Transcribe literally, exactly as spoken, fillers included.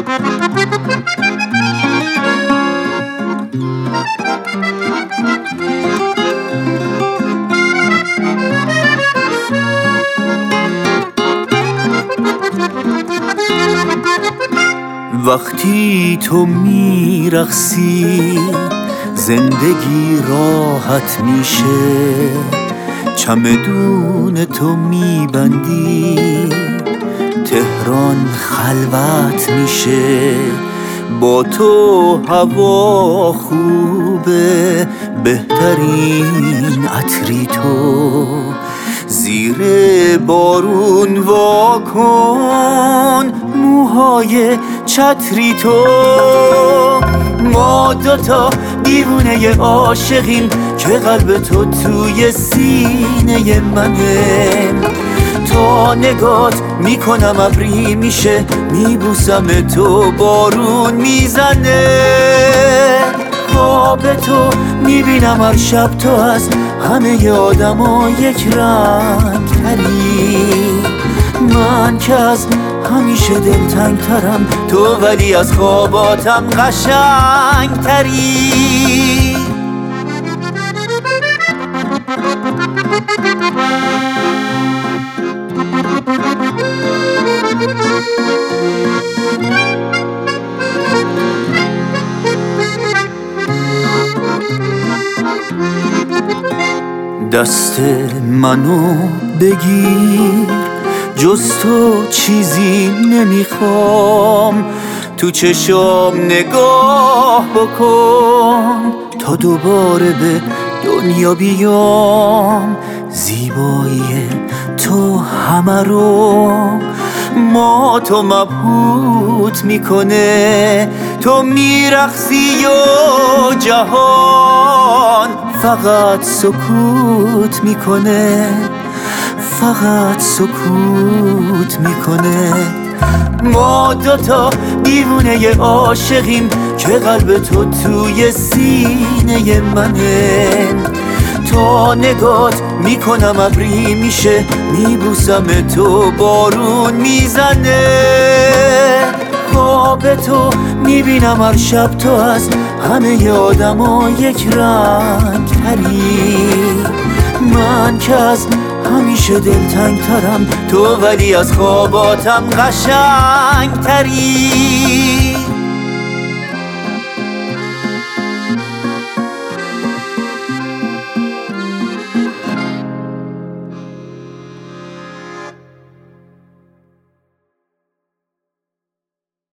وقتی تو میرقصی زندگی راحت میشه، چمدون تو میبندی تهران خلوت میشه. با تو هوا خوبه، بهترین عطری تو، زیر بارون واکن موهای چتری تو. ما دوتا دیوونه عاشقیم که قلب تو توی سینه منه. تا نگات میکنم ابری میشه، میبوسم تو بارون میزنه. خواب تو میبینم هر شب، تو از همه آدما یک رنگ تری. من که از همیشه دلتنگ ترم، تو ولی از خواباتم قشنگ تری. دست منو بگیر، جز تو چیزی نمیخوام. تو چشام نگاه بکن تا دوباره به دنیا بیام. زیبایی تو همه رو ما تو مبهوت میکنه. تو میرقصی و جهان فقط سکوت میکنه، فقط سکوت میکنه. ما دوتا دیوونه عاشقیم که قلب تو توی سینه منه. تا نگات میکنم ابری میشه، میبوسم تو بارون میزنه. خواب تو میبینم هر شب، تو از همه آدما یک رنگ تری. من که از همیشه دلتنگ ترم، تو ولی از خواباتم قشنگ تری.